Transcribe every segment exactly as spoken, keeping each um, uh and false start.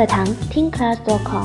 课堂听 class dot com。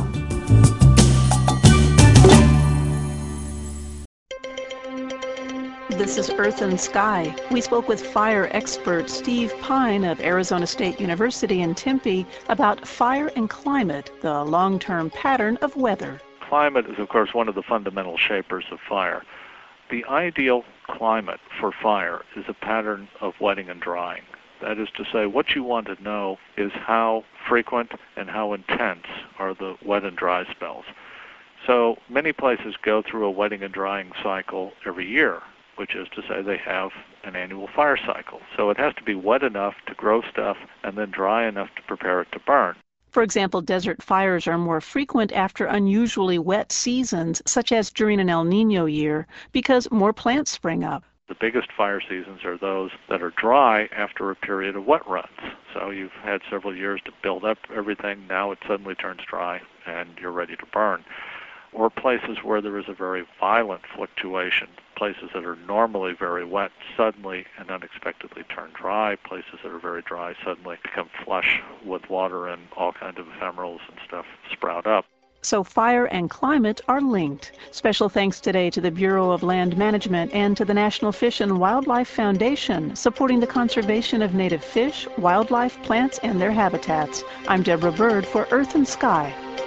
This is Earth and Sky. We spoke with fire expert Steve Pine of Arizona State University in Tempe about fire and climate, the long-term pattern of weather. Climate is, of course, one of the fundamental shapers of fire. The ideal climate for fire is a pattern of wetting and drying. That is to say, what you want to know is how frequent and how intense are the wet and dry spells. So many places go through a wetting and drying cycle every year, which is to say they have an annual fire cycle. So it has to be wet enough to grow stuff and then dry enough to prepare it to burn. For example, desert fires are more frequent after unusually wet seasons, such as during an El Niño year, because more plants spring up. The biggest fire seasons are those that are dry after a period of wet runs. So you've had several years to build up everything, now it suddenly turns dry and you're ready to burn. Or places where there is a very violent fluctuation, places that are normally very wet suddenly and unexpectedly turn dry, places that are very dry suddenly become flush with water and all kinds of ephemerals and stuff sprout up. So fire and climate are linked. Special thanks today to the Bureau of Land Management and to the National Fish and Wildlife Foundation, supporting the conservation of native fish, wildlife, plants, and their habitats. I'm Deborah Bird for Earth and Sky.